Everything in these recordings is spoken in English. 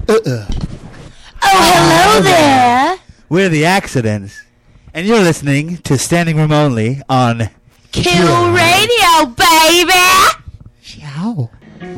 hello there. We're the Accidents, and you're listening to Standing Room Only on Kill Radio, baby. Ciao.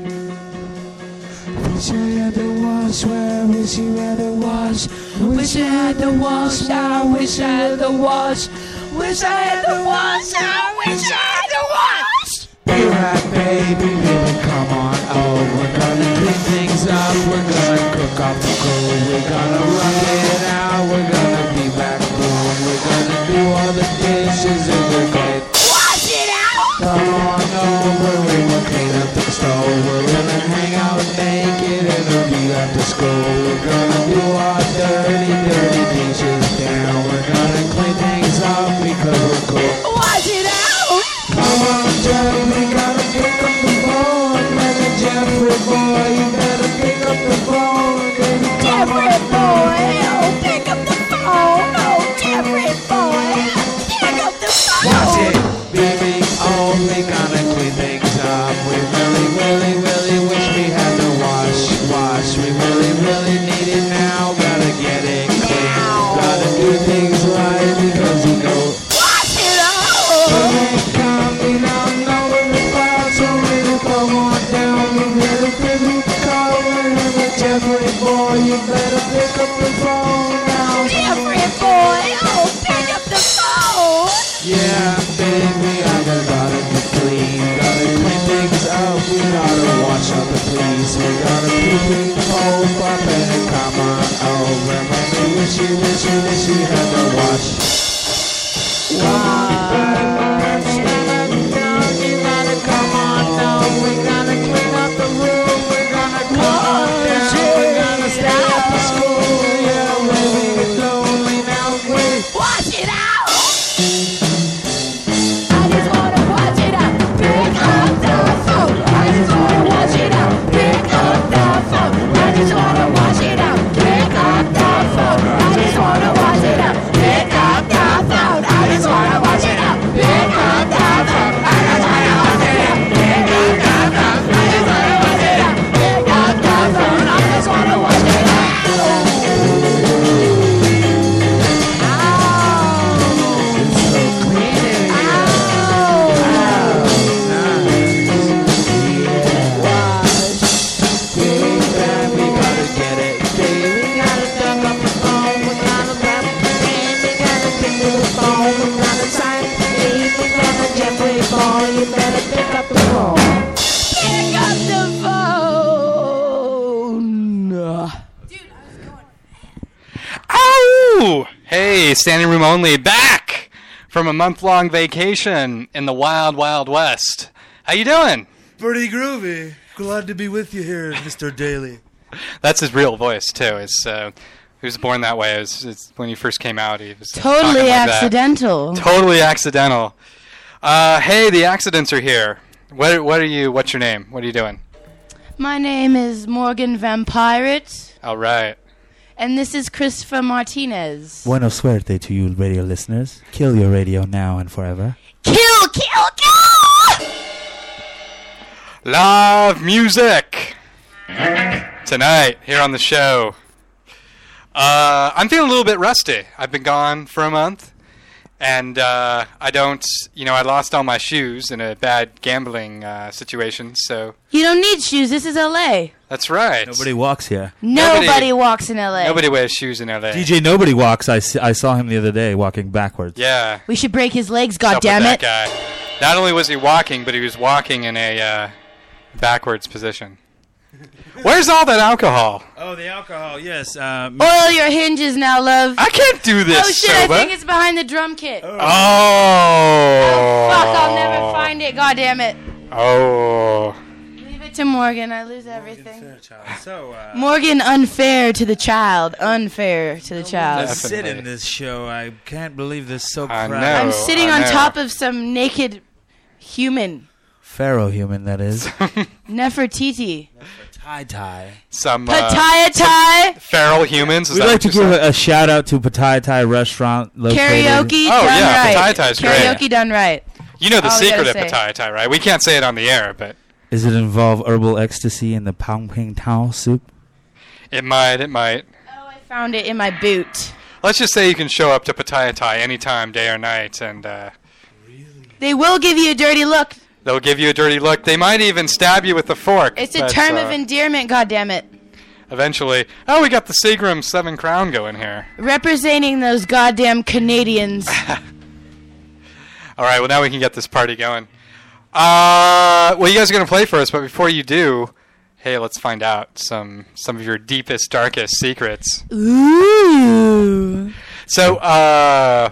Wish I had the wash, where wish you had the wash. Wish I had the wash, I wish I had the wash. Wish I had the wash, I wish I had the wash. Be right, baby, come on. Oh, we're gonna clean things up. We're gonna cook off the cool. We're gonna rock it out. We're gonna be back boom. We're gonna do all the dishes in the gate. Wash it out. Come on over, we will clean up the stove. We're gonna hang out naked and we'll be after school. We're gonna do our dirty dishes down. We're gonna clean things up because we're cool. Wash it out. Come on, Jeff, we gotta pick up the phone. Better Jeffrey boy, you better pick up the phone. Baby, come Jeffrey on, boy, oh, pick up the phone. Oh, Jeffrey boy, pick up the phone. watch it, baby. Oh, we gotta clean things up. We really wish we had to wash. We really need it now. Gotta get it clean. Gotta do things right because you know. Wash it out. Rain coming down over the clouds, so really come on down. You better pick up the call. Remember, Jeffrey boy, you better pick up the phone now. Jeffrey boy, oh, pick up the phone. Yeah, baby, I gotta be clean. Gotta clean things up. We gotta wash up the police. We gotta pee hope up and come on over. Maybe wish you had to wash. Wash. You gotta come on now. We gotta clean up the room. We're gonna come on down. We're gonna stay after school. Yeah, we're lonely now. Wash it out. I just wanna wash it out. Pick up the phone. I just wanna wash it out. Pick up the phone. I just wanna wash it out. Pick up the phone. I just wanna wash it out. Pick up the phone. I just wanna wash it out. Pick up the phone. I just wanna wash it out. Pick up the phone. I just wanna wash it out. Pick up the phone. I just wanna wash it out. You better pick up the phone. Pick up the phone. Ow! Hey, Standing Room Only, back from a month-long vacation in the wild, wild west. How you doing? Pretty groovy. Glad to be with you here, Mr. Daly. That's his real voice, too. He was born that way. It's when he first came out, he was Totally talking like accidental. that. Totally accidental. Hey, the Accidents are here. What are you? What's your name? What are you doing? My name is Morgan Vampirate, All right. and this is Christopher Martinez. Buena suerte to you, radio listeners. Kill your radio now and forever. Kill, kill, kill! Live music tonight here on the show. I'm feeling a little bit rusty. I've been gone for a month. And I lost all my shoes in a bad gambling situation, so... You don't need shoes. This is L.A. That's right. Nobody walks here. Nobody walks in L.A. Nobody wears shoes in L.A. DJ Nobody Walks. I saw him the other day walking backwards. Yeah. We should break his legs, What's up with goddammit. that guy? Not only was he walking, but he was walking in a backwards position. Where's all that alcohol? Oh, the alcohol, yes. Oil your hinges now, love. I can't do this, Oh, shit, sober. I think it's behind the drum kit. Oh. Fuck, I'll never find it, goddammit. Oh. Leave it to Morgan. I lose everything. Fairchild. So, Morgan, unfair to the child. Unfair to the child. Definitely. sit in this show. I can't believe this so I crowded. know. I'm sitting I on know. top of some naked human. Pharaoh human, that is. Nefertiti. Tie-tie. Some Pataya feral humans. Is We'd that like what to you give said? a shout out to Patai Thai restaurant located. Karaoke Oh, done yeah, right. Pattaya Thai's great. Karaoke done right. You know the all we secret gotta of say. Pattaya Thai, right? We can't say it on the air, but Does it involve herbal ecstasy in the Pang Ping Tao soup? It might. Oh, I found it in my boot. Let's just say you can show up to Pataitai anytime, day or night, and They will give you a dirty look. they'll give you a dirty look. They might even stab you with a fork. It's a term of endearment, goddammit. Eventually. Oh, we got the Seagram 7 Crown going here. Representing those goddamn Canadians. All right, well, now we can get this party going. Well, you guys are going to play for us, but before you do, hey, let's find out some of your deepest, darkest secrets. Ooh. So,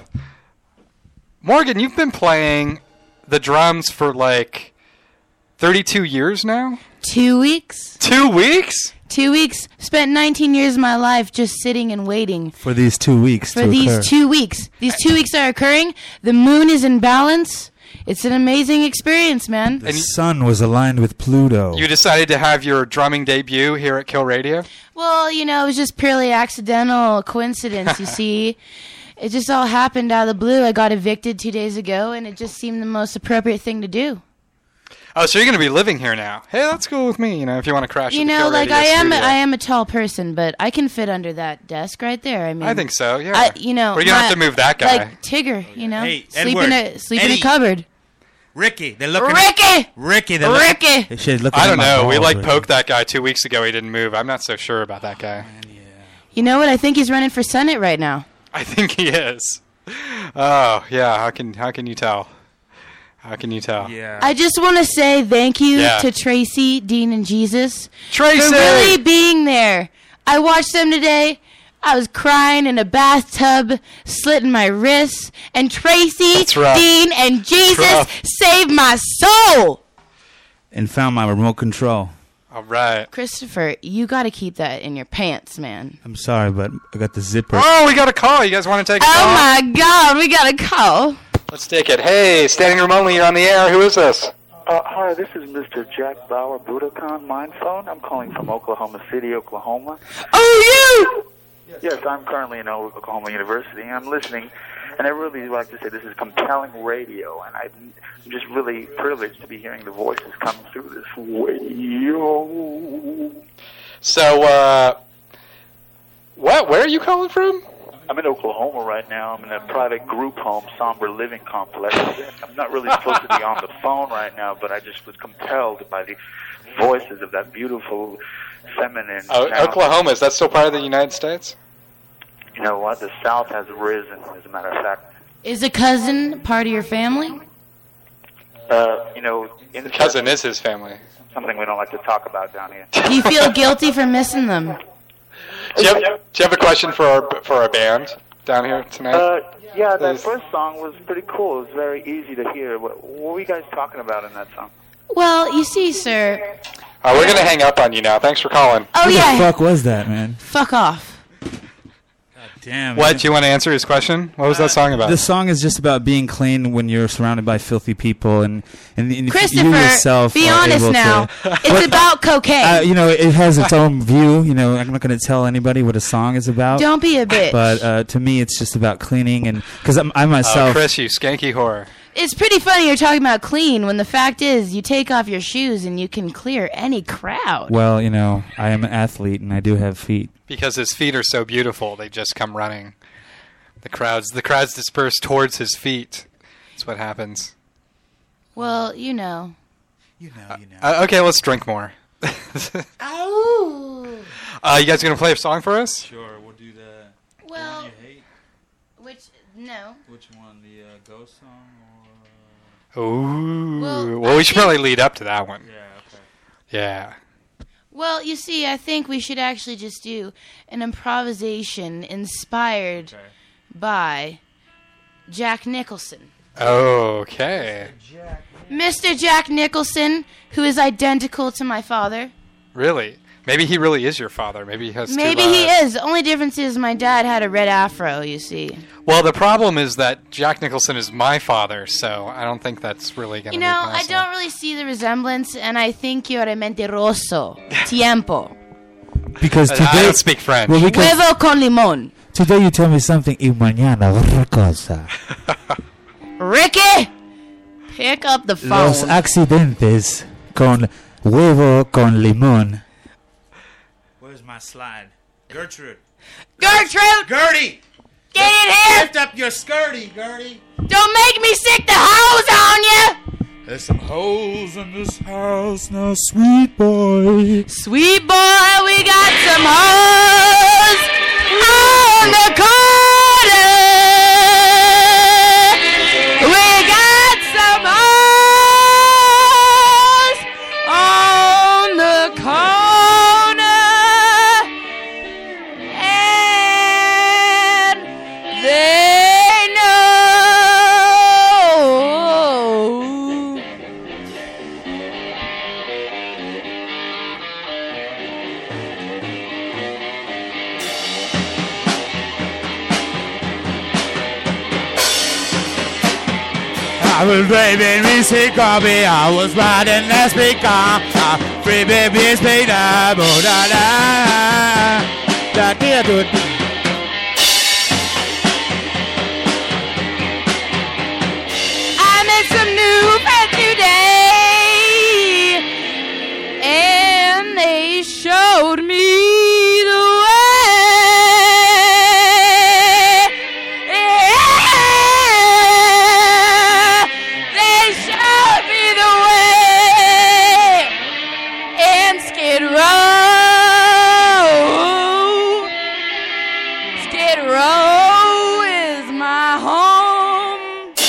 Morgan, you've been playing the drums for like 32 years now? 2 weeks. 2 weeks? 2 weeks. Spent 19 years of my life just sitting and waiting. For these 2 weeks For to these occur. 2 weeks. These 2 weeks are occurring. The moon is in balance. It's an amazing experience, man. The sun was aligned with Pluto. You decided to have your drumming debut here at Kill Radio? Well, you know, it was just purely accidental coincidence, you see. It just all happened out of the blue. I got evicted 2 days ago, and it just seemed the most appropriate thing to do. Oh, so you're going to be living here now. Hey, that's cool with me, if you want to crash You at the know, Kill like Radio studio. I am a tall person, but I can fit under that desk right there. I mean, I think so, yeah. You know, We're going to have to move that guy. like Tigger, you know, Hey, sleep Edward, in a Eddie. cupboard. Ricky, they're looking Ricky, they're Ricky. They should look I at don't my know. We balls, like Ricky. poked that guy 2 weeks ago. He didn't move. I'm not so sure about that guy. You know what? I think he's running for Senate right now. I think he is. Oh, yeah. How can you tell? How can you tell? Yeah. I just want to say thank you Yeah. to Tracy, Dean, and Jesus Tracy! for really being there. I watched them today. I was crying in a bathtub, slitting my wrists, and Tracy, That's rough. Dean, and Jesus rough. saved my soul. And found my remote control. All right. Christopher, you got to keep that in your pants, man. I'm sorry, but I got the zipper. Oh, we got a call. You guys want to take a Oh call? my God, we got a call. Let's take it. Hey, standing room only. You're on the air. Who is this? Hi, this is Mr. Jack Bauer, Budokan Mind Phone. I'm calling from Oklahoma City, Oklahoma. Oh, you! Yes, I'm currently in Oklahoma University, and I'm listening, and I really like to say this is compelling radio, and I'm just really privileged to be hearing the voices coming through this radio. So, where are you calling from? I'm in Oklahoma right now. I'm in a private group home, somber living complex. I'm not really supposed to be on the phone right now, but I just was compelled by the voices of that beautiful, feminine... Oklahoma. Is that still part of the United States? You know what? The South has risen, as a matter of fact. Is a cousin part of your family? You know... incest Cousin is his family. something we don't like to talk about down here. Do you feel guilty for missing them? Do you have a question for our band down here tonight? Yeah, that Please. first song was pretty cool. It was very easy to hear. What were you guys talking about in that song? Well, you see, sir. We're going to hang up on you now. Thanks for calling. Oh, Who yeah. the fuck was that, man? Fuck off. Damn. What? Do you want to answer his question? What was that song about? The song is just about being clean when you're surrounded by filthy people, and if Christopher, you yourself be are honest able now. To, It's about cocaine. you know, it has its own view. You know, I'm not going to tell anybody what a song is about. Don't be a bitch. But to me, it's just about cleaning, and because I Oh, myself. Chris, you skanky whore. It's pretty funny you're talking about clean when the fact is you take off your shoes and you can clear any crowd. Well, you know, I am an athlete, and I do have feet. Because his feet are so beautiful, they just come running. The crowds disperse towards his feet. That's what happens. Well, you know. You know. Okay, let's drink more. Oh. You guys gonna play a song for us? Sure, we'll do that. Well, hate? no. Which one, the ghost song Ooh. Well, Well, I we should think- probably lead up to that one. okay. Yeah. Well, you see, I think we should actually just do an improvisation inspired by Jack Nicholson. Okay. Mr. Jack Nicholson, who is identical to my father. Really? Maybe he really is your father. Maybe he has Maybe two he lives. is. The only difference is my dad had a red afro, you see. Well, the problem is that Jack Nicholson is my father, so I don't think that's really going to You be know, I possible. don't really see the resemblance, and I think you're a mentiroso. Tiempo. Because I today, don't speak French. well, because Huevo con limón. today you tell me something, y mañana otra cosa. Ricky! Pick up the phone. Los accidentes con huevo con limón. Where's my slide? Gertrude. Gertrude, Gertie! get in here. Lift up your skirty, Gertie. Don't make me sick the hose on you. There's some holes in this house now, sweet boy. Sweet boy, we got some hoes on the corner. We got some hoes on the corner. And they know. I was drinking whiskey coffee, I was riding last weekend. Free babies paid up, oh da da. Da da da. I met some new friends today, and they showed me the way. They showed me the way, and Skid Row is my home.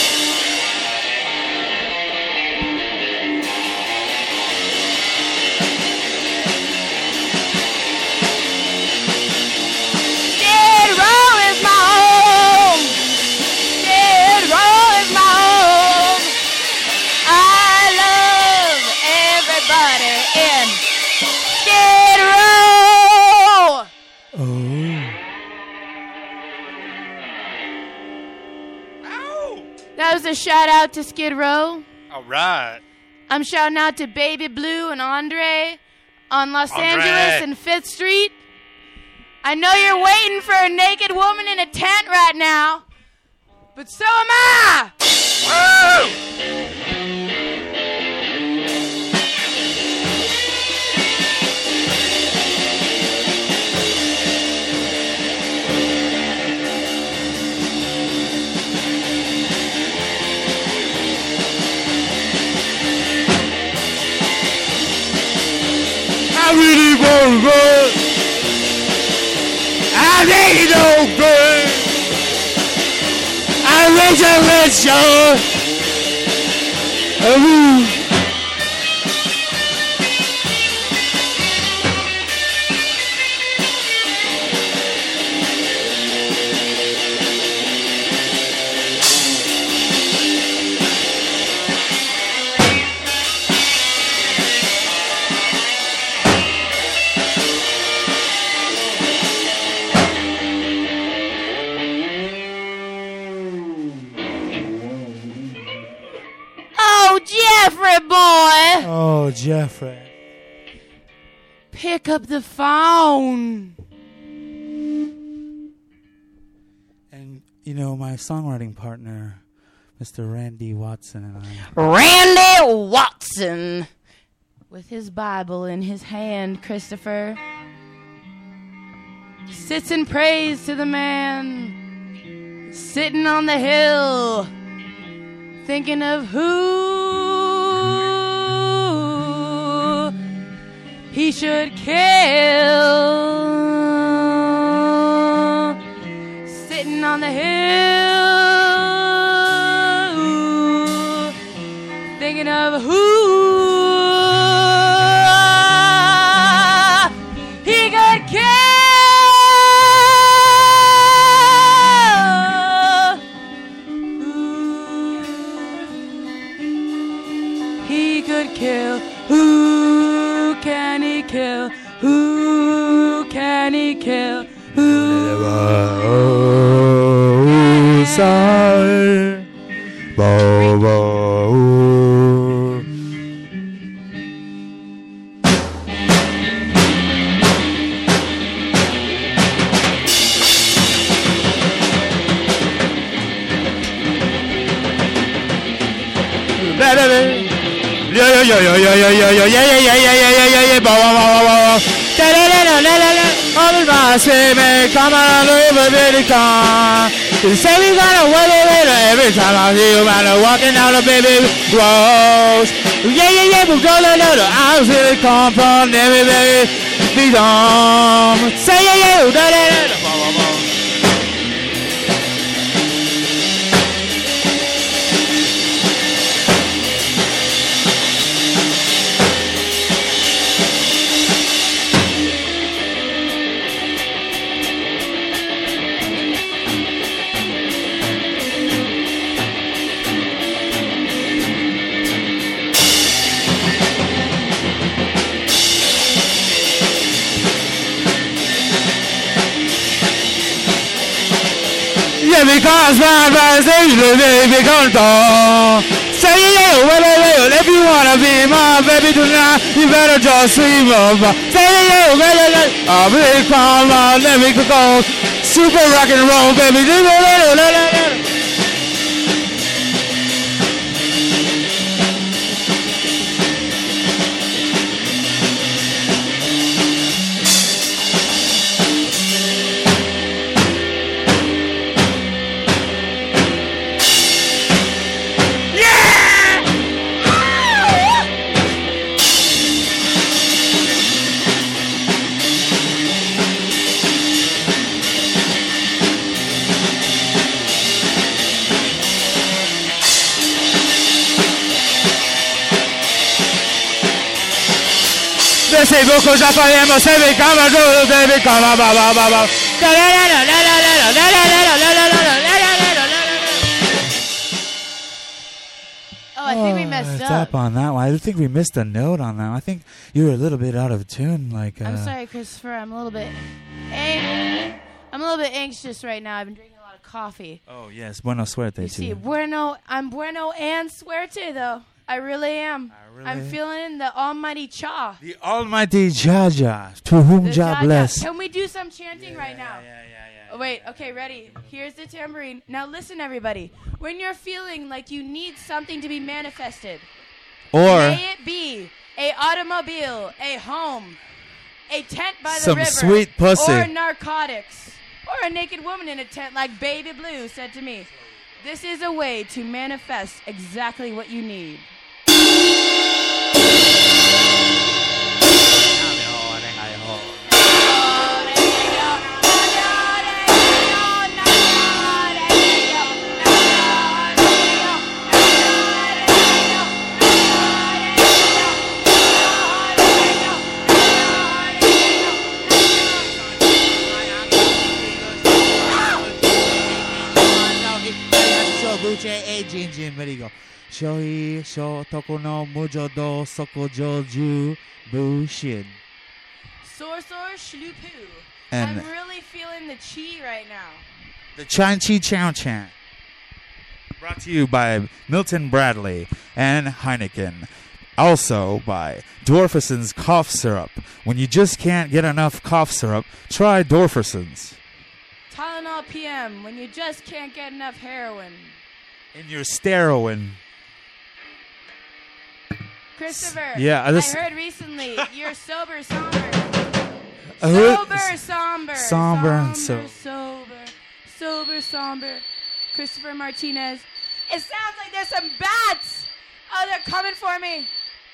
Skid Row is my home. Skid Row is my home. I love everybody in Skid Row. That was a shout out to Skid Row. All right. I'm shouting out to Baby Blue and Andre on Los Andre. Angeles and 5th Street. I know you're waiting for a naked woman in a tent right now, but so am I! I really want to run. I ain't no good. I wish I was sure. Oh, Jeffrey boy! Oh, Jeffrey. Pick up the phone. And, you know, my songwriting partner, Mr. Randy Watson, and I. Randy Watson. With his Bible in his hand, Christopher sits and prays to the man sitting on the hill, thinking of who he should kill. Sitting on the hill, thinking of who he could kill. He could kill. Who can he kill? Who can he kill? Who? Yeah. All the miles say, man, come on over, baby, come. You say we gotta wait later every time I see you, man, walking down the baby road. Yeah, but go later. I was really come from them, baby. Be dumb. Say, yeah, da. Yeah, because my advice baby, come say yeah, well, if you wanna be my baby tonight, you better just sleep over. Say yeah, well, I'll be come on, let me go. Super rock and roll, baby. Sei poco già faremo se mi cama giù, baby, come ba. Oh, I think we messed up on that one. I think we missed a note on that one. I think you were a little bit out of tune. Like I'm sorry, Christopher. I'm a little bit anxious right now. I've been drinking a lot of coffee. Oh yes, bueno suerte. You see, I'm bueno and suerte though. I really am. I'm feeling the almighty cha. The almighty Jah, to whom Jah bless. Can we do some chanting right now? Oh, wait, okay, ready. Here's the tambourine. Now listen, everybody. When you're feeling like you need something to be manifested, or may it be a automobile, a home, a tent by the river, some sweet pussy, or narcotics, or a naked woman in a tent like Baby Blue said to me. This is a way to manifest exactly what you need. Shohi sho toko no mujo do soko joju bushin. Sorsor shlupu. And I'm really feeling the chi right now. The Chan Chi Chow Chan. Brought to you by Milton Bradley and Heineken. Also by Dorfuson's Cough Syrup. When you just can't get enough cough syrup, try Dorfuson's. Tylenol PM. When you just can't get enough heroin. In your steroin. Christopher, yeah, I heard recently you're sober, somber. Somber. Christopher Martinez. It sounds like there's some bats. Oh, they're coming for me.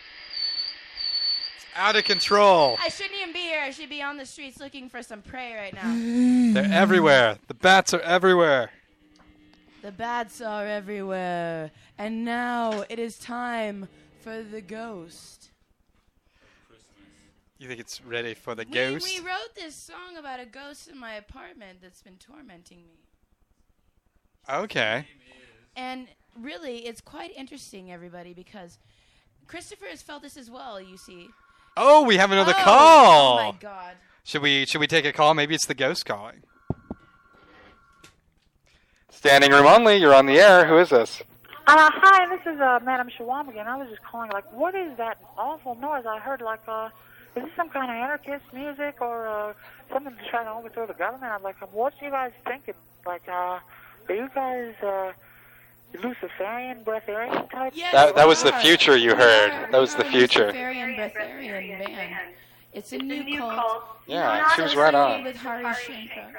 It's out of control. I shouldn't even be here. I should be on the streets looking for some prey right now. They're everywhere. The bats are everywhere. The bats are everywhere. And now it is time for the ghost. You think it's ready for the ghost? We wrote this song about a ghost in my apartment that's been tormenting me. Okay. And really, it's quite interesting, everybody, because Christopher has felt this as well, you see. Oh, we have another call. Oh, my God. Should we take a call? Maybe it's the ghost calling. Standing room only. You're on the air. Who is this? Hi, this is Madam Shawam again. I was just calling, like, what is that awful noise I heard? Like, is this some kind of anarchist music or something to try to overthrow the government? I'm like, what you guys thinking? Like, are you guys Luciferian, breatharian type? Yes, that was the future you heard. That was the future. Luciferian, breatharian band. It's a new cult. Yeah, she was right on. With Hari Shankar.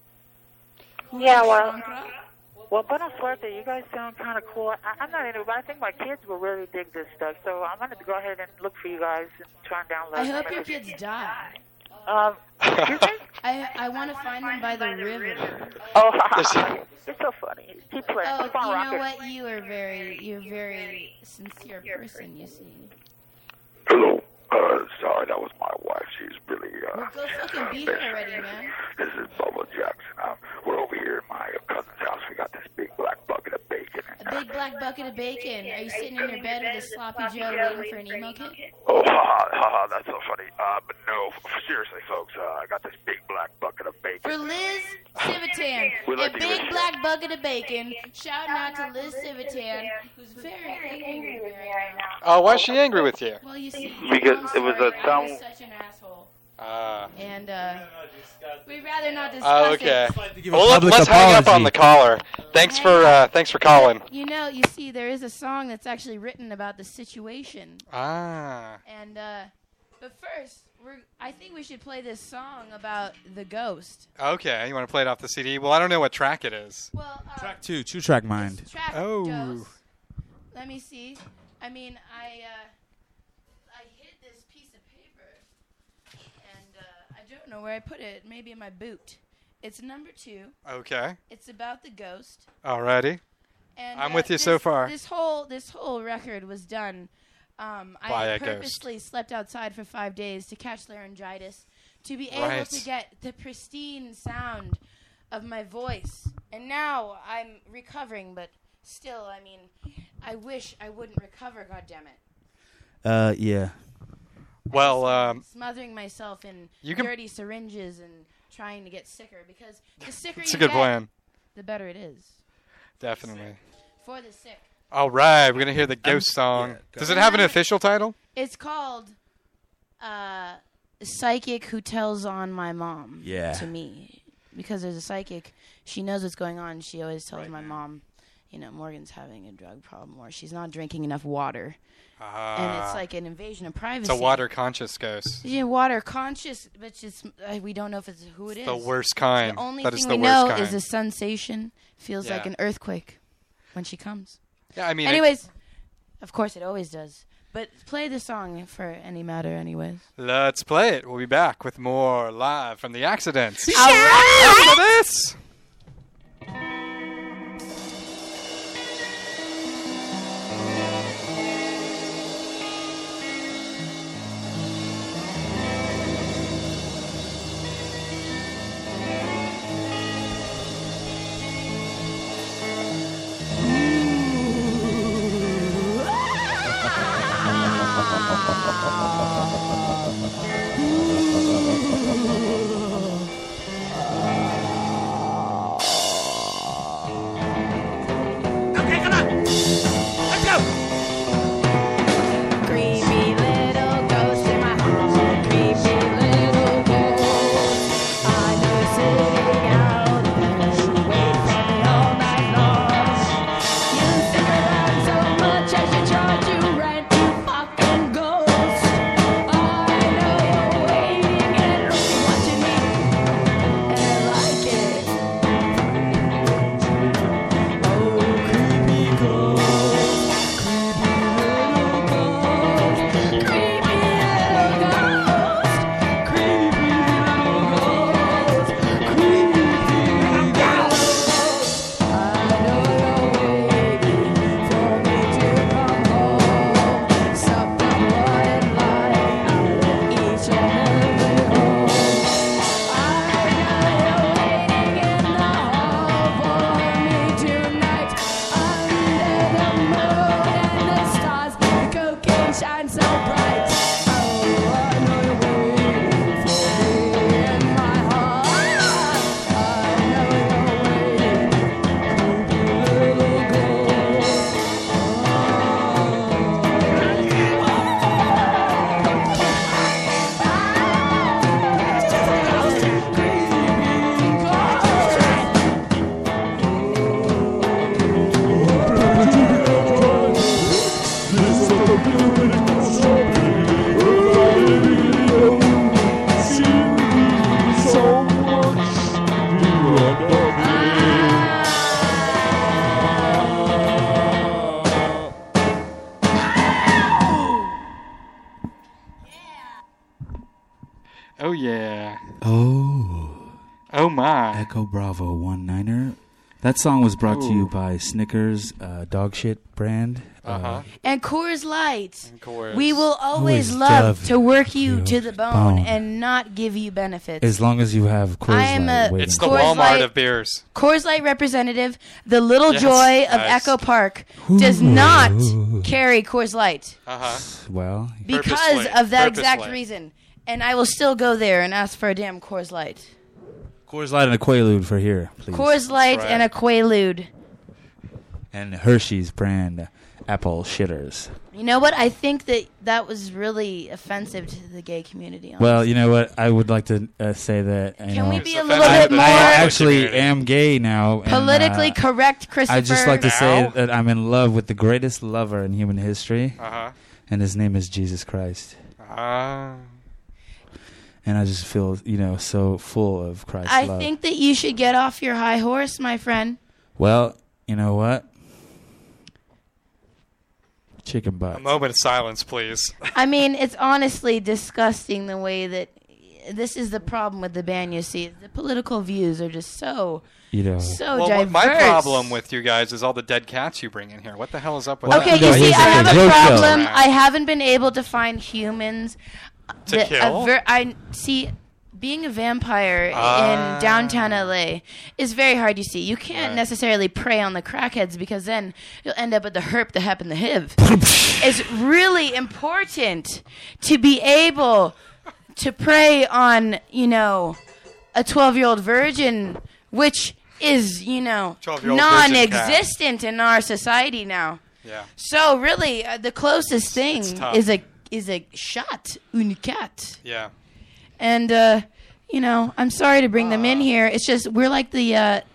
Yeah, well, well, buena suerte. You guys sound kind of cool. I'm not into it, but I think my kids will really dig this stuff. So I'm going to go ahead and look for you guys and try and download I it. hope your kids die. Excuse me? I want to find them by the river. Oh, you're so funny. Keep playing. Oh, Keep on you know rocking. what? You're a very sincere person, you see. Hello. Sorry, that was my wife. She's really, Well, go fucking beat her already, man. This is Bubba Jackson. We're over here in my cousin's house. We got this big black bucket of bacon. A big black bucket of bacon. Are you sitting in your bed with a sloppy Joe waiting for an emo kit? Oh, haha, that's so funny. But no, seriously, folks, I got this big black bucket of bacon. For Liz Civitan, We'd like a to give big a- black bucket of bacon. Shouting out to Liz Civitan, who's very angry with me right now. Oh, why's she angry with you? Well, you see, Because I'm it was sorry, a I sound- was such an asshole. Ah. And, we'd rather not discuss Oh, okay. it. To give a Well, public let's hang up on apology. the caller. Thanks for calling. You know, you see, there is a song that's actually written about the situation. Ah. And, but first, I think we should play this song about the ghost. Okay, you want to play it off the CD? Well, I don't know what track it is. Well, Track 2, Two Track Mind. this track Oh. goes. Let me see. I mean, I hid this piece of paper, and I don't know where I put it. Maybe in my boot. It's number 2. Okay. It's about the ghost. Alrighty. And I'm with you so far. This whole record was done. By I a ghost. purposely slept outside for 5 days to catch laryngitis, to be able Right. to get the pristine sound of my voice. And now I'm recovering, but still, I mean, I wish I wouldn't recover. Goddammit! Yeah. Well, Smothering myself in you can- dirty syringes and trying to get sicker, because the sicker it's you a good get, plan. the better it is Definitely. for the sick. All right, we're gonna hear the ghost song. yeah, go Does it have an official title? It's called Psychic Who Tells on My Mom Yeah. to me. Because there's a psychic, she knows what's going on. She always tells my mom, you know, Morgan's having a drug problem or she's not drinking enough water. And it's like an invasion of privacy. It's a water conscious ghost. Yeah, water conscious, but just we don't know if it's who it is. The worst kind. The only That thing is the we worst know kind. is a sensation. Feels like Yeah. an earthquake when she comes. Yeah, I mean. Anyways, of course it always does. But play the song for any matter, anyways. Let's play it. We'll be back with more live from the accidents. All right. After this. my. Echo Bravo 19er. That song was brought to you by Snickers dog shit brand. And Coors Light. Coors. We will always Always love love to work you you to the bone bone. and not give you benefits. As long as you have Coors I am Light a- waiting. It's the Coors Walmart Light- of beers. Coors Light representative, the little Yes, joy of nice. Echo Park, does not carry Coors Light Well, because Purposely. of that exact Purposely. reason. And I will still go there and ask for a damn Coors Light. Coors Light and a Quaalude for here, please. Coors Light right. and a Quaalude. And Hershey's brand apple shitters. You know what? I think that was really offensive to the gay community. Well, honestly. you know what? I would like to say that. You Can know, we be a It's little offensive bit to the more I gay actually community. am gay now. And, politically correct, Christopher? I'd just like to say Now? that I'm in love with the greatest lover in human history, Uh-huh. and his name is Jesus Christ. And I just feel, so full of Christ's I love. think that you should get off your high horse, my friend. Well, you know what? Chicken butt. A moment of silence, please. I mean, it's honestly disgusting the way that this is the problem with the band. You see, the political views are just so Well, diverse. my problem with you guys is all the dead cats you bring in here. What the hell is up with Okay, that? No, you see, here's I the have thing. a Joe problem. Kill. I haven't been able to find humans To that kill? I see. Being a vampire in downtown LA is very hard. You see, you can't Right. necessarily prey on the crackheads because then you'll end up with the herp, the hep, and the HIV. It's really important to be able to prey on, a 12-year-old virgin, which is, 12-year-old virgin non-existent in our society now. Yeah. So really, the closest thing tough. is a shot, une cat. Yeah. And I'm sorry to bring them in here. It's just we're like the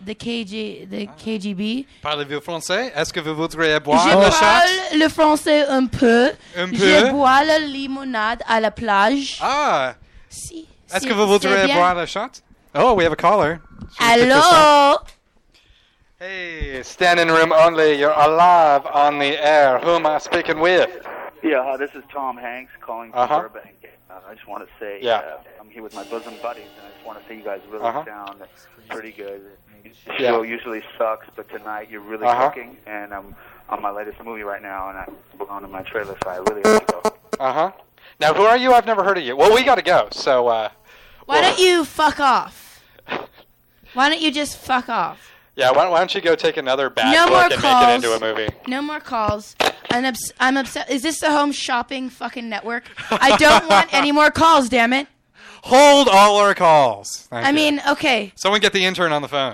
KGB. Parlez-vous français? Est-ce que vous voudriez boire Je le shot? parle le français un peu. Un Je peu? bois la limonade à la plage. Ah. Si, Est-ce c'est- que vous voudriez c'est bien. boire le shot? Oh, we have a caller. Should we pick this up? Hello. Hey, standing room only. You're alive on the air. Who am I speaking with? Yeah, this is Tom Hanks calling from Uh-huh. Burbank. I just want to say Yeah. I'm here with my bosom buddies, and I just want to say you guys really Uh-huh. sound pretty good. The Yeah. show usually sucks, but tonight you're really Uh-huh. cooking, and I'm on my latest movie right now, and I belong in my trailer, so I really have to go. Uh-huh. Now, who are you? I've never heard of you. Well, we got to go, so... Why don't you fuck off? Why don't you just fuck off? Yeah, why don't you go take another bad No book more and make calls. it into a movie? No more calls. I'm upset. Is this the Home Shopping fucking network? I don't want any more calls, damn it. Hold all our calls. Thank I you. mean, okay. Someone get the intern on the phone.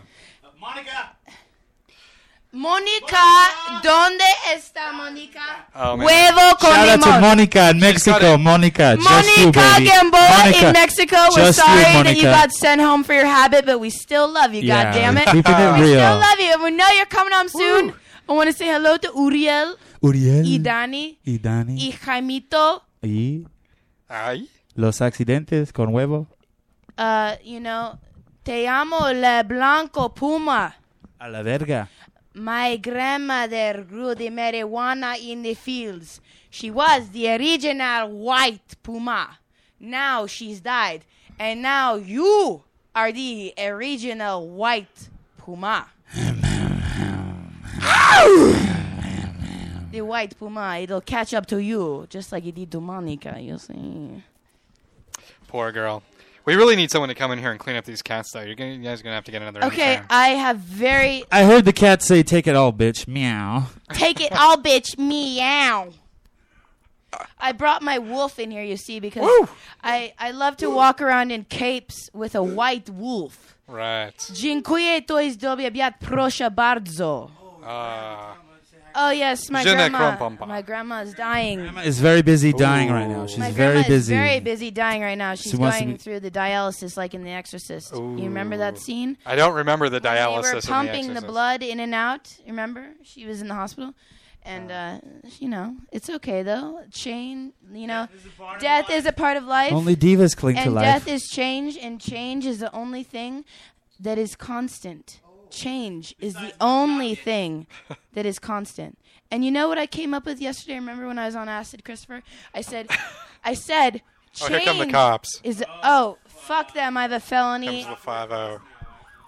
Mónica, ¿dónde está Mónica? Oh, man. Huevo con Shout out to limón. Monica in Mexico. got it. Monica, just you, Mónica baby. Gamboa Monica, in Mexico. We're just you, sorry that you Monica. got sent home for your habit, but we still love you, Yeah, goddammit. keeping it We real. still love you, and we know you're coming home soon. I want to say hello to Uriel, Uriel y Dani, y Dani y Jaimito. y Ay. los accidentes con huevo Te amo, Le Blanco Puma. a la verga. My grandmother grew the marijuana in the fields. She was the original white puma. Now she's died. And now you are the original white puma. The white puma, it'll catch up to you, just like it did to Monica, you see. Poor girl. We really need someone to come in here and clean up these cats, though. You guys are going to have to get another Okay, intern. I have very... I heard the cat say, "Take it all, bitch." Meow. Take it all, bitch. Meow. I brought my wolf in here, you see, because I love to walk around in capes with a white wolf. Right. Dziękuję, to jest obiad, proszę bardzo. Oh, yes, my Je ne grandma. comprends pas. My grandma is dying. Is very busy dying right now. She's My very grandma busy. is very busy dying right now. She's She wants to going be- through the dialysis like in The Exorcist. You remember that scene? I don't remember the They dialysis were in The pumping the Exorcist. blood in and out. Remember? She was in the hospital. And, it's okay, though. Death is a part of life. Only divas cling to And life. death is change, and change is the only thing that is constant. Change is the only thing that is constant. And you know what I came up with yesterday? Remember when I was on acid, Christopher? I said, Oh, here come the change cops. is fuck them! I have a felony. Comes the 5-0.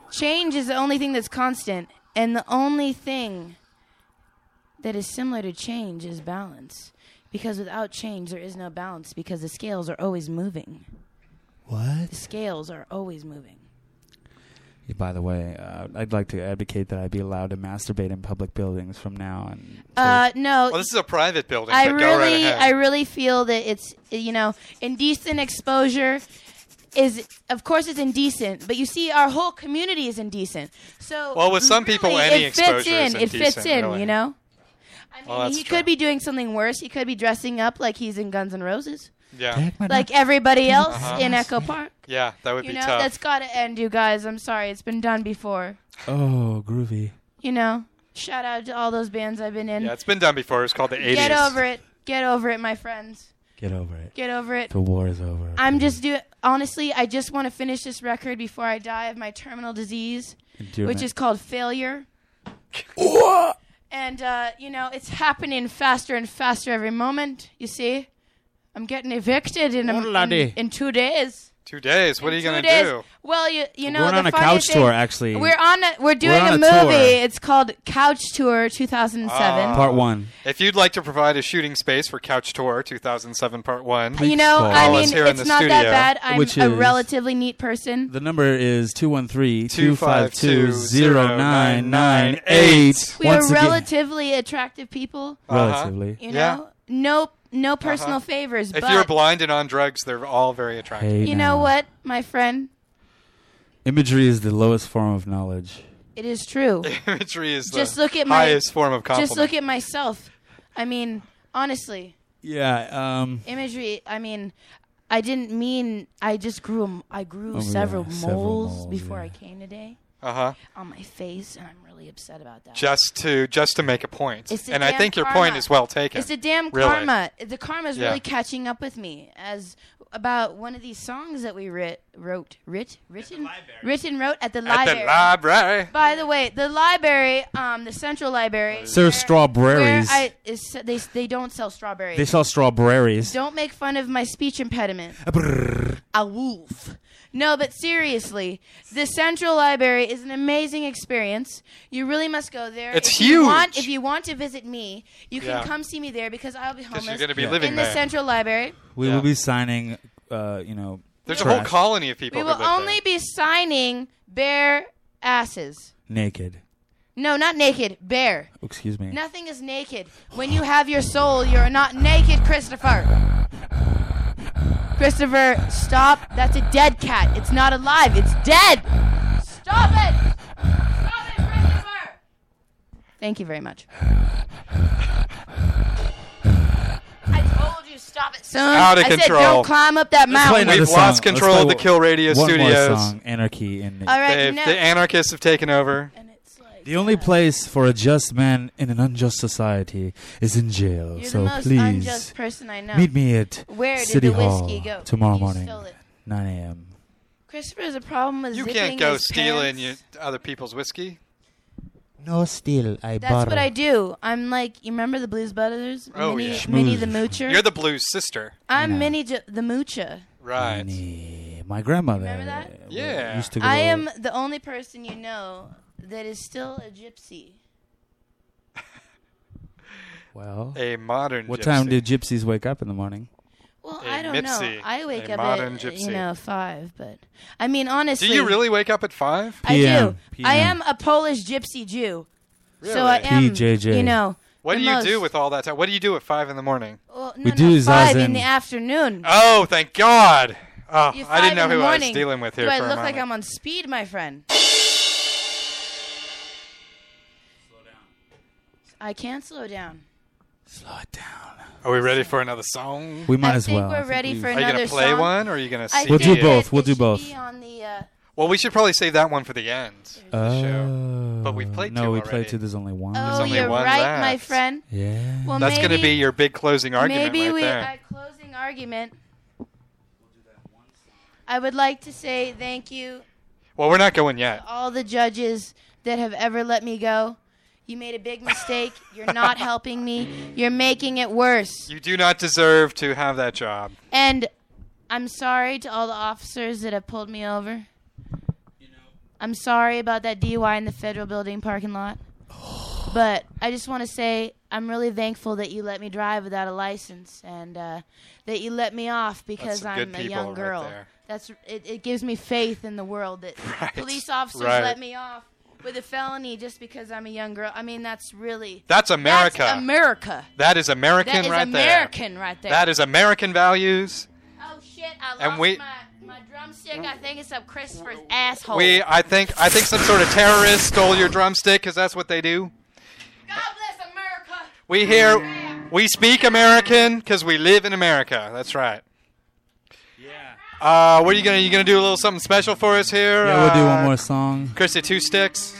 Change is the only thing that's constant, and the only thing that is similar to change is balance. Because without change, there is no balance, because the scales are always moving. What? The scales are always moving. By the way, I'd like to advocate that I be allowed to masturbate in public buildings from now on. No. Well, this is a private building. I but go right ahead. really feel that it's, indecent exposure is, of course, it's indecent. But you see, our whole community is indecent. So Well, with some people, really, any it fits exposure is in. It fits indecent, in, really. you know. I mean, Well, that's he true. could be doing something worse. He could be dressing up like he's in Guns N' Roses, Yeah. like everybody else Uh-huh. in Echo Park. Yeah, that would You be know, tough. that's got to end, you guys. I'm sorry, it's been done before. Oh, groovy. You know, shout out to all those bands I've been in. Yeah, it's been done before. It's called the 80s. Get over it. Get over it, my friends. Get over it. Get over it. The war is over. I'm just honestly, I just want to finish this record before I die of my terminal disease, which is called failure. And, it's happening faster and faster every moment, you see. I'm getting evicted in 2 days. 2 days. What are you going to 2 days. do? Well, you know, We're the on a funny couch thing- tour, actually. We're doing on a a movie. tour. It's called Couch Tour 2007. Part 1. If you'd like to provide a shooting space for Couch Tour 2007 Part 1, You know, Call I us mean, here in it's the not that studio, bad. I'm which a is- relatively neat person. The number is 213-252-0998. We are relatively attractive people. Relatively. You know, no personal favors. if but you're blind and on drugs, they're all very attractive. Hey, you know now. what, my friend? Imagery is the lowest form of knowledge. It is true. Imagery is Just the look at my- highest form of compliment. Just look at myself. I mean, honestly, Yeah, imagery. I mean, I didn't mean. I just grew. I grew Oh, yeah, several several moles moles, before yeah. I came today Uh-huh. on my face, and I'm really upset about that. Just to make a point. It's the And I damn think your karma. point is well taken. It's the damn Really. karma. The karma is Yeah. really catching up with me as about one of these songs that we wrote at the At library. the library. By the way, the library, the Central Library. Serves strawberries. They don't sell strawberries. they sell strawberries. Don't make fun of my speech impediment. A wolf. No, but seriously, the Central Library is an amazing experience. You really must go there. It's if you huge. if you want to visit me, you can Yeah. come see me there because I'll be Because homeless you're going to be living in the there. Central Library. We Yeah. will be signing, There's trash. a whole colony of people We who will live only be signing bare asses. naked. No, not naked. Bare. Oh, excuse me. Nothing is naked. When you have your soul, you're not naked, Christopher. Christopher, stop. That's a dead cat. It's not alive. It's dead. Stop it. Stop it, Christopher. Thank you very much. I told you stop it soon. Out of I said control. don't climb up that play mountain. another We've song. lost Let's control play of the Kill Radio one studios. more song, Anarchy in All right, They've- no. the anarchists have taken over. And it's like, The only place for a just man in an unjust society is in jail. you're so the most please unjust person I know. meet me at Where did City the Hall whiskey go? tomorrow You morning, stole it. 9 a.m. Christopher has a problem with You zipping can't go his stealing pants. other people's whiskey. No steal, I That's what I do. I'm like, you remember the Blues Brothers? Oh, Minnie, yeah. Minnie the Schmooze. Moocher. You're the blues sister. I'm No. Minnie the Moocher. Right. My grandmother. Remember that? Yeah. Used to go I am the only person you know that is still a gypsy. Well, A modern what gypsy. time did gypsies wake up in the morning? Well, A I don't know. Mipsy, I wake a up modern at gypsy. 5, but I mean honestly. Do you really wake up at 5? I do. PM. I am a Polish gypsy Jew. So Really? I am. PJJ. You know. What the do you most- do with all that time? What do you do at 5 in the morning? Well, no, We no, do 5 zazen. in the afternoon. Oh, thank God. Oh, You I didn't 5 know in the who I was morning. dealing with here Do for I a look moment. like I'm on speed, my friend? I can't slow down. Slow it down. Are we ready for another song? We might I as think well. we're ready for Are you another going to play song. one or are you going to I sing? We'll do think both. that We'll it do should both. be on the, Well, we should probably save that one for the end of the show. Oh. But we've played No, two we already. played two. There's only one. oh, only you're one right, my left. friend. Yeah. Well, That's going to maybe, be your big closing argument maybe right we there. at closing argument. I would like to say thank you Well, we're not going yet. to all the judges that have ever let me go. You made a big mistake. You're not helping me. You're making it worse. You do not deserve to have that job. And I'm sorry to all the officers that have pulled me over. I'm sorry about that DUI in the federal building parking lot. But I just want to say I'm really thankful that you let me drive without a license and that you let me off because some I'm good a people young right girl. there. It gives me faith in the world that Right. police officers Right. let me off with a felony just because I'm a young girl. I mean, that's really... That's America. That's America. That is American That is right American there. right there. That is American values. Oh, shit. I And lost my drumstick. I think it's up Christopher's asshole. I think some sort of terrorist stole your drumstick because that's what they do. God bless America. We speak American because we live in America. That's right. Yeah. What are you gonna do a little something special for us here? Yeah, we'll do one more song. Chrissy Two Sticks.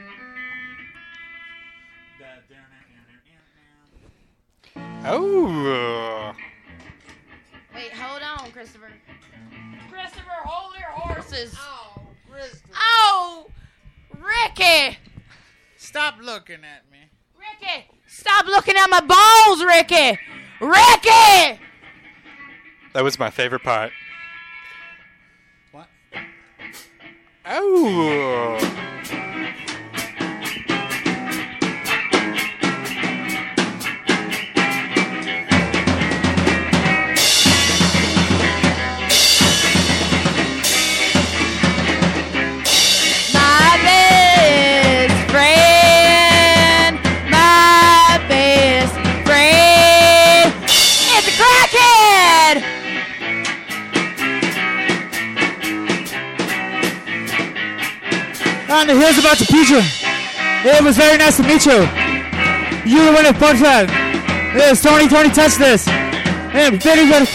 Oh. Wait, hold on, Christopher. Christopher, hold your horses. Oh, Ricky. Stop looking at me. Ricky, stop looking at my balls, Ricky. Ricky. That was my favorite part. What? Oh. My best friend. My best friend. It's a crackhead. And here's about your picture. It was very nice to meet you. You were winning podcast. Yes, Tony touched this. And very good.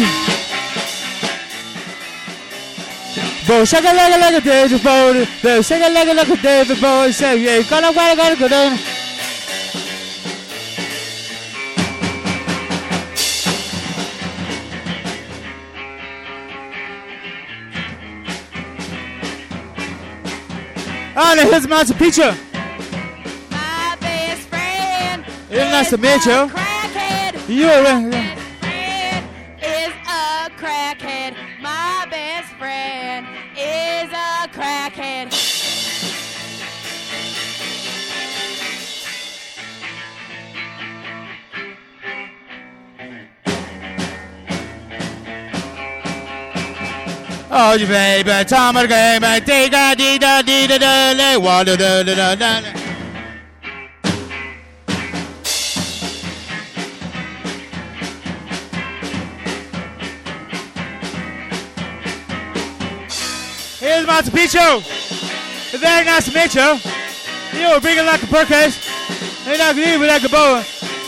Bo shaka like a David Bowie. Bo shaka like a David Bowie. Say yeah, gonna go down. And here's Machu Picchu. My best friend. It's nice to meet you. Crackhead. You were Best friend is a crackhead. My best friend is a crackhead. Oh, you baby, Tom of the game, I take a dee da dee da da da water da da da da. Here's Machu Picchu. Very nice to meet you. You were bigger like a Perkins. And I can eat like a boa.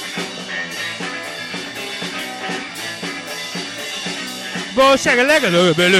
Bo shaka like a little bit.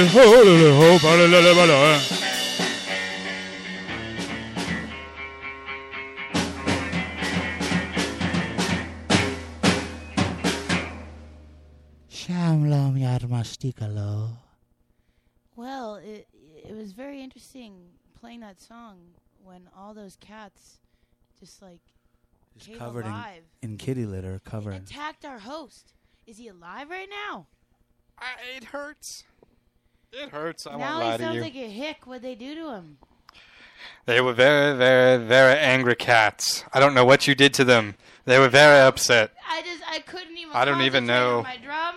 Shamlam yarmastikalo. Well, it was very interesting playing that song when all those cats just like came Covered alive. in kitty litter. Covered. Attacked our host. Is he alive right now? It hurts. It hurts. I now won't lie he to sounds you. like a hick. What'd they do to him? They were very, very, very angry cats. I don't know what you did to them. They were very upset. I couldn't even. I don't even concentrate on know. my drums.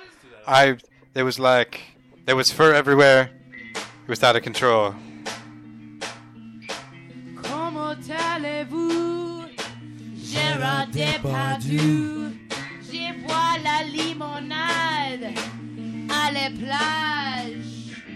There was fur everywhere. It was out of control. Comment allez-vous? Gérard Depardieu. J'ai bois la limonade à la plage.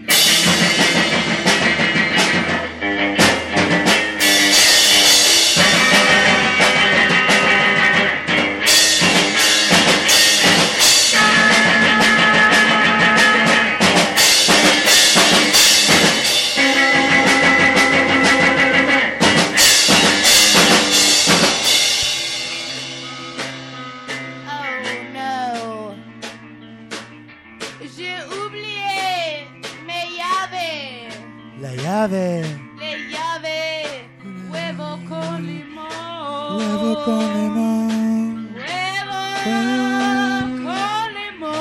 La llave. Le llave, huevo con limón. Huevo con limón. Huevo con limón.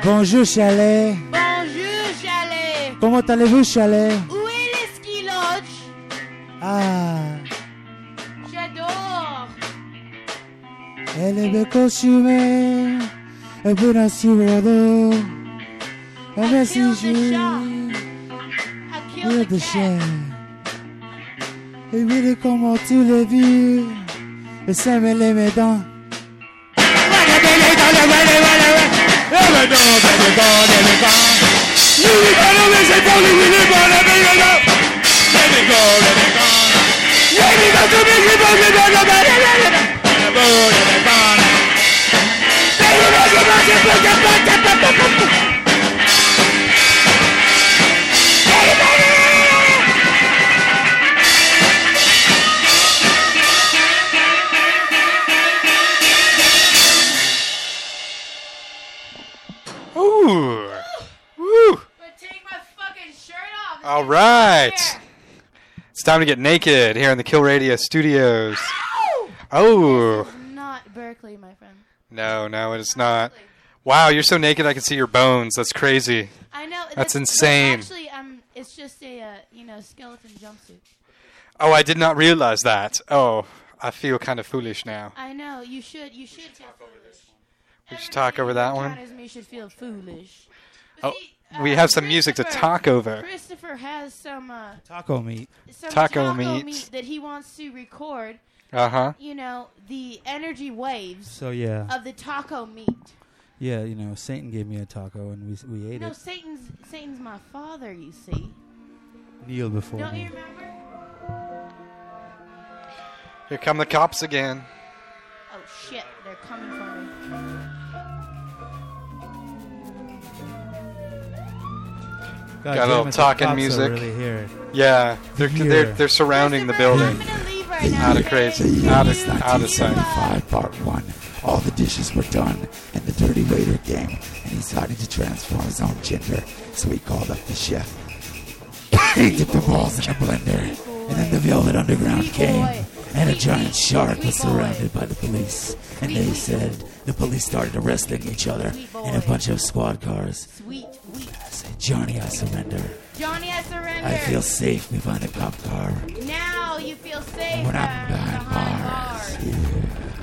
Bonjour, chalet. Bonjour, chalet. Comment allez-vous, chalet? Où est le ski lodge? Ah, J'adore. elle est bien costumée. Un peu dans ce verre. Un merci, killed the je shot. I il y a killed the des cat. chiens. Et puis, comment tu l'as vu? Et ça me les met dans. Ooh. Woo. But take my fucking shirt off. All right. It's time to get naked here in the Kill Radio studios. Oh. Not Berkeley, my friend. No, it is not. Wow, you're so naked I can see your bones. That's crazy. I know. That's insane. Actually, it's just a skeleton jumpsuit. Oh, I did not realize that. Oh, I feel kind of foolish now. I know. You should feel foolish. We should talk over that one. Encounters me should feel foolish. But Oh, see, we have some music to Christopher- talk over. Christopher has some Taco meat. Taco meat. that he wants to record. Uh-huh. You know, the energy waves So yeah, of the taco meat. yeah, you know, Satan gave me a taco and we ate No, it. Satan's my father. You see? Kneel before Don't me. you remember? Here come the cops again. Oh shit! They're coming for me. God Got a damn little it, the talking cops are music. Really here. Yeah, they're Here. they're surrounding the Christopher, building. I'm gonna leave right now. Out of crazy. Out of sight. 1975, Part 1. All the dishes were done, and the dirty waiter came, and he decided to transform his own gender, so he called up the chef. He dipped the balls in a blender, and then the Velvet Underground came, and a giant shark was surrounded by the police. And they said the police started arresting each other in a bunch of squad cars. Sweet. I said, Johnny, I surrender. Johnny, I surrender. I feel safe behind a cop car. Now you feel safe When I'm behind bars. Yeah.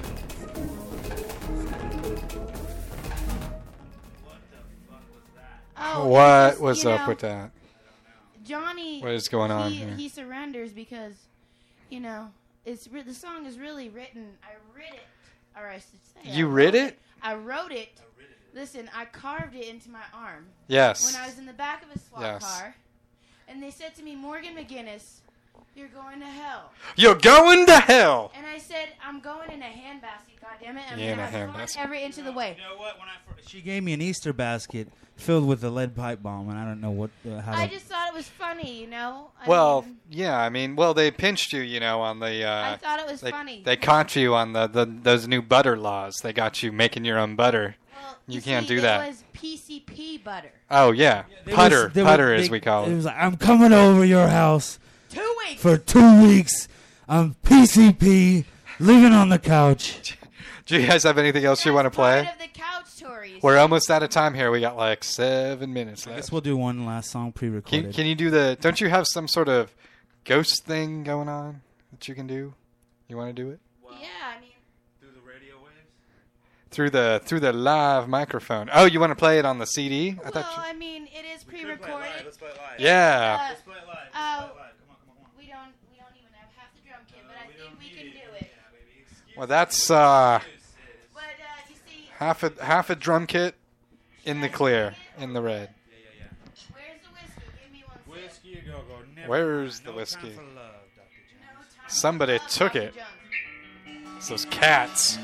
Oh, What it's just, was you up know, with that? Johnny? What is going on he, here? He surrenders because, you know, the song is really written. I writ it, or I should say, You I writ wrote it? I wrote it. Listen, I carved it into my arm Yes. when I was in the back of a SWAT Yes. car, and they said to me, "Morgan McGinnis, you're going to hell." You're going to hell. And I said, "I'm going in a handbasket, goddammit. I'm Yeah, in gonna a have fun handbasket. every inch of the way." You know what? She gave me an Easter basket filled with a lead pipe bomb, and I don't know what how I to. just thought it was funny, you know. Well, yeah, I mean, they pinched you, you know, on the. I thought it was they, funny. They caught you on those new butter laws. They got you making your own butter. Well, You you can't see, do that. It was PCP butter. Oh yeah, There putter, was- there putter was as big- we call It it. was like, I'm coming over your house 2 weeks. for 2 weeks. I'm PCP, living on the couch. Do you guys have anything else you want to That's part play? of the couch tour, you We're see. almost out of time here. We got like 7 minutes I guess left. we'll do one last song pre-recorded. Can you do the? Don't you have some sort of ghost thing going on that you can do? You want to do it Yeah, I mean, Through the radio waves? through the live microphone? Oh, you want to play it on the CD? I well, thought. I mean, it is pre-recorded. Let's play it live. Yeah. Uh, Let's play it live. uh, Come on, come on. we don't even have half the drum kit, but I think we can do it. Well, that's But you see, half a drum kit in the clear, in the red. where's the whiskey? Give me one. sip. Whiskey a go-go. Never Where's mind. the No whiskey? time for love, Dr. Jones. No time Somebody for love, took Dr. it. Jones. It's those cats.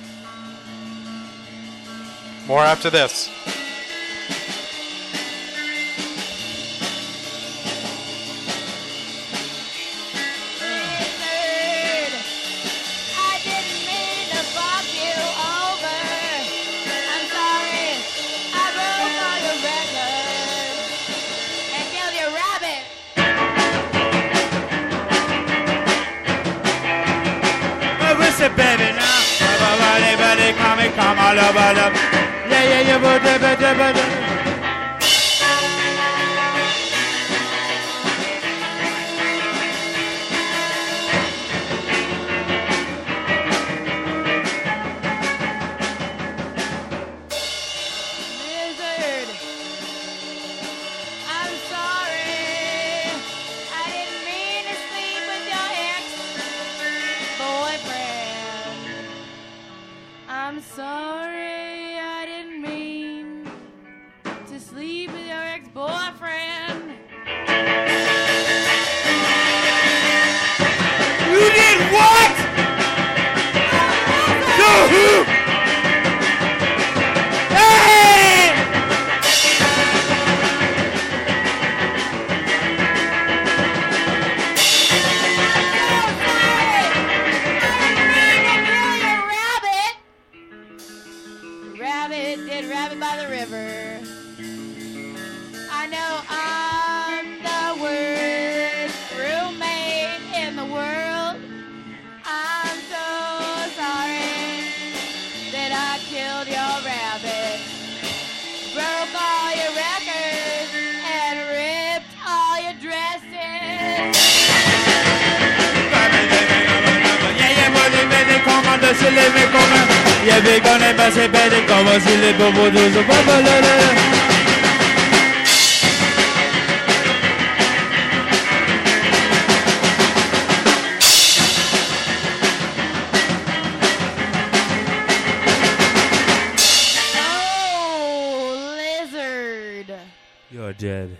More after this. Lizard, I didn't mean to fuck you over. I'm sorry, I broke all your records and killed your rabbit. Listen, baby, now. Everybody, call me, come all over. Yeah, yeah, yeah, come se le me come. Yeah, big on it, but se pede como si le bobo do so bobo. Oh, Lizard. You're dead.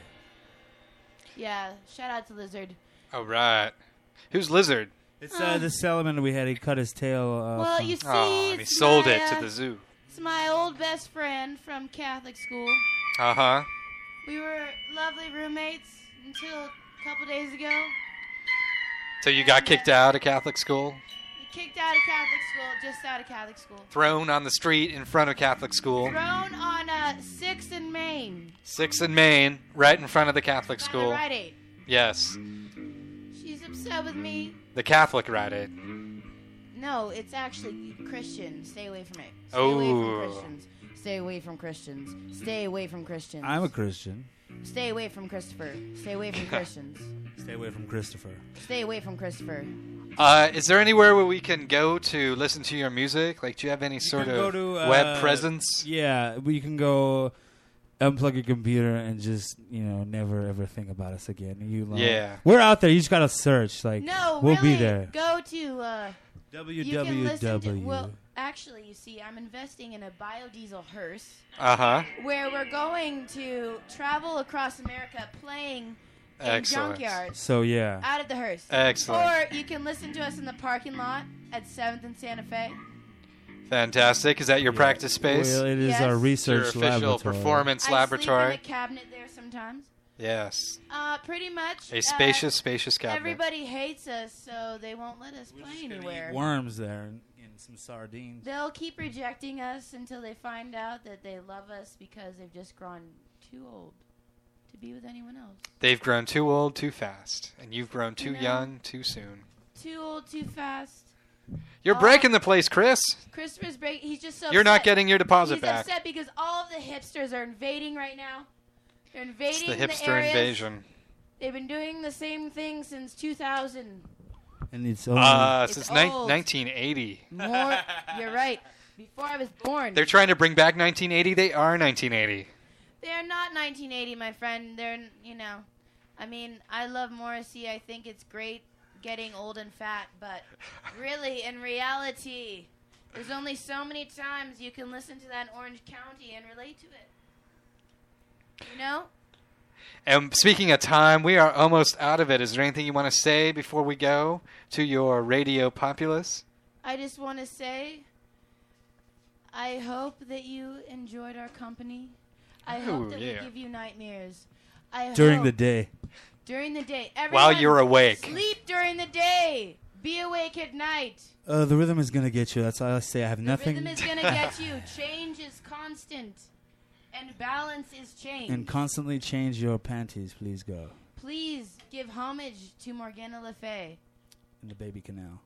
Yeah, shout out to Lizard. All right. Who's Lizard? It's the salamander we had. He cut his tail. Well, from- you see, Oh, and he it's sold my, it to the zoo. It's my old best friend from Catholic school. Uh-huh. We were lovely roommates until a couple days ago. So you got kicked out of Catholic school? Kicked out of Catholic school, just out of Catholic school. Thrown on the street in front of Catholic school. Thrown on 6th and Main. 6th and Main, right in front of the Catholic By the school. Rite Aid. Yes. She's upset with me. The Catholic Rite Aid. No, it's actually Christian. Stay away from it. Stay Oh. away from Christians. Stay away from Christians. Stay away from Christians. I'm a Christian. Stay away from Christopher. Stay away from Christians. Stay away from Christopher. Stay away from Christopher. Is there anywhere where we can go to listen to your music? Like, do you have any sort can of go to, web presence? Yeah, but you can go unplug your computer and just never ever think about us again. Yeah. We're out there. You just gotta search. Like No, we'll really. be there. Go to. You can listen to. www. Well, actually, you see, I'm investing in a biodiesel hearse Uh-huh. where we're going to travel across America playing in Excellent. junkyards So yeah. out of the hearse. Excellent. Or you can listen to us in the parking lot at 7th and Santa Fe. Fantastic. Is that your practice space? Well, it is Yes. our Your research official laboratory. performance I laboratory? sleep in a cabinet there sometimes. Yes. Pretty much. A spacious cabinet. Everybody hates us, so they won't let us play anywhere. Worms there and some sardines. They'll keep rejecting us until they find out that they love us because they've just grown too old to be with anyone else. They've grown too old too fast, and you've grown too You know. young too soon. Too old, too fast. You're breaking the place, Chris. Christopher's break. He's just so You're not upset. getting your deposit He's back. upset because all of the hipsters are invading right now. They're invading It's the hipster areas. invasion. They've been doing the same thing since 2000. And it's only It's Since old. 1980. More, you're right. Before I was born. They're trying to bring back 1980. They are 1980. They're not 1980, my friend. They're, I mean, I love Morrissey. I think it's great getting old and fat, but really, in reality, there's only so many times you can listen to that in Orange County and relate to it. You know? And speaking of time, we are almost out of it. Is there anything you want to say before we go to your radio populace? I just want to say, I hope that you enjoyed our company. I hope that yeah. we give you nightmares. during hope the day. During the day. While Everyone you're awake. Sleep during the day. Be awake at night. The rhythm is gonna get you. That's all I say. I have nothing. The rhythm is going to get you. Change is constant. And balance is change. And constantly change your panties, please go. Please give homage to Morgana Le Fay In the baby canal.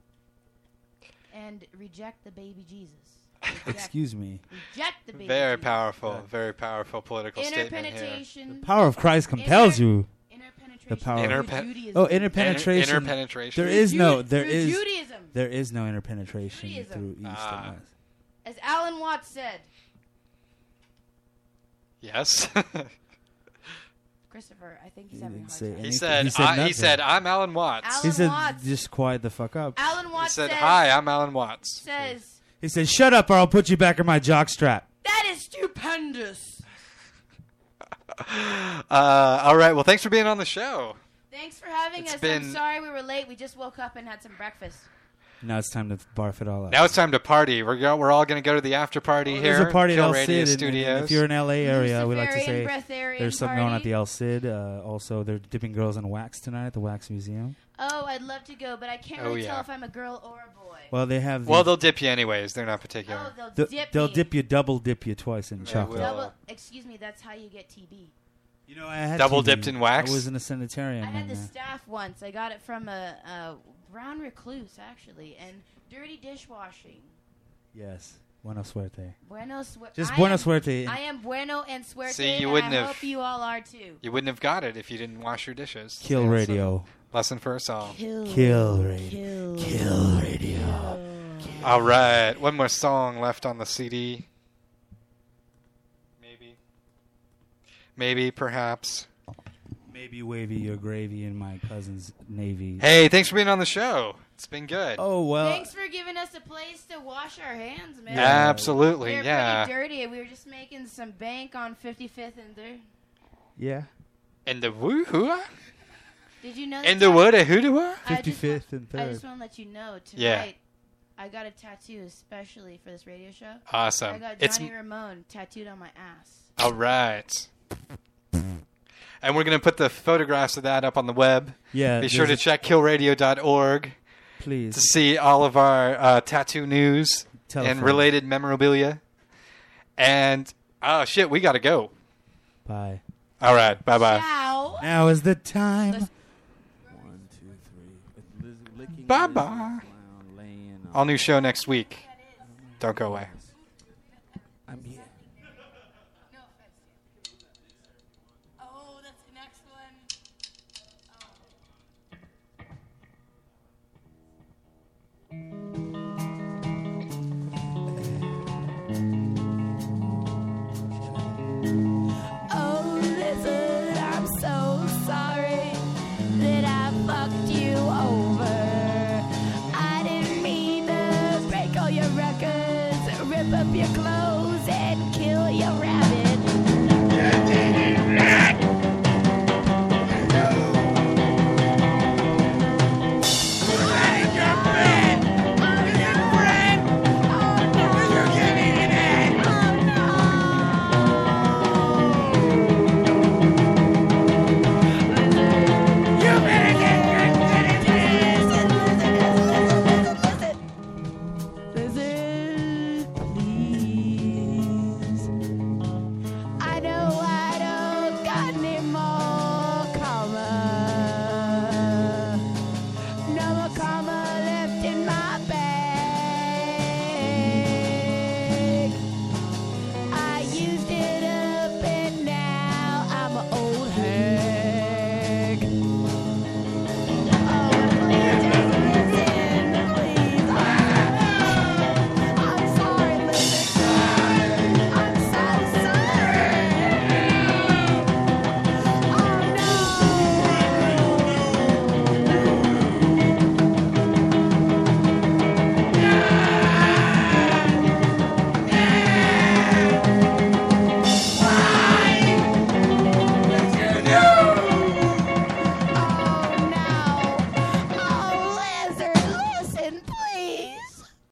and reject the baby Jesus. Excuse me. Reject the baby Very Jesus. powerful political Inner statement here. penetration. The power of Christ compels you. Inner penetration. The power. Inner of, pe- Judaism. oh, interpenetration. Interpenetration. There is no. Jude- There through is. Judaism. There is no interpenetration Judaism. through East Ah. and West. As Alan Watts said. Yes. Christopher, I think he's He having a didn't hard say time. anything. he said, nothing. he said, I'm Alan Watts. Alan He said, Watts. just quiet the fuck up. Alan He Watts said, says, hi, I'm Alan Watts. says, He said, shut up or I'll put you back in my jockstrap. that is stupendous. All right. Well, thanks for being on the show. Thanks for having It's us. been- I'm sorry we were late. We just woke up and had some breakfast. Now it's time to barf it all out. Now it's time to party. We're all going to go to the after party here. There's a party at Kill El Radio Cid. And Studios. if you're in LA area, we like to Luciferian say breatharian there's something going on at party. the El Cid. Also, they're dipping girls in wax tonight at the Wax Museum. Oh, I'd love to go, but I can't Oh, really yeah. tell if I'm a girl or a boy. Well, they have. Well, they'll dip you anyways. They're not particular. Oh, they'll they'll me. dip you, double dip you twice in chocolate. will. Double, excuse me, that's how you get TB. You know, I had Double TB. dipped in wax? I was in a sanitarium. I had and, the staff once. I got it from a brown recluse, actually, and dirty dishwashing. yes, buena suerte. Bueno suerte. Just buena suerte. I am bueno and suerte, See, you and wouldn't I have- hope you all are too. You wouldn't have got it if you didn't wash your dishes. Kill Yeah, so- radio. Lesson for us all. Kill radio. Kill radio. All right. One more song left on the CD. Maybe, perhaps. Maybe wavy your gravy in my cousin's navy. Hey, thanks for being on the show. It's been good. Oh, well. Thanks for giving us a place to wash our hands, man. Absolutely, We were yeah. pretty dirty. We were just making some bank on 55th and 3rd. Yeah. And the woo-hoo? Did you know And the what? A hoodoo? 55th and 3rd. I just want to let you know, tonight, Yeah. I got a tattoo especially for this radio show. Awesome. I got It's- Johnny Ramone tattooed on my ass. All right. And we're going to put the photographs of that up on the web. Yeah. Be sure to check killradio.org Please. to see all of our tattoo news Telephone. and related memorabilia. And, oh, shit, we got to go. Bye. All right. Bye-bye. Ciao. Now is the time. Let's- 1, 2, 3. Bye-bye. All new show next week. Don't go away. I'm here. Oh, that's the next one. Oh, lizard, I'm so sorry that I fucked you over. I didn't mean to break all your records, rip up your clothes, and kill your rabbit. Lizard, please. I know I don't got any more karma. No more karma left in my bag. I used it up and now I'm an old hag. Oh, please just listen, please. I'm sorry, listen. I'm so sorry. Oh, no. Oh, lizard, listen, please.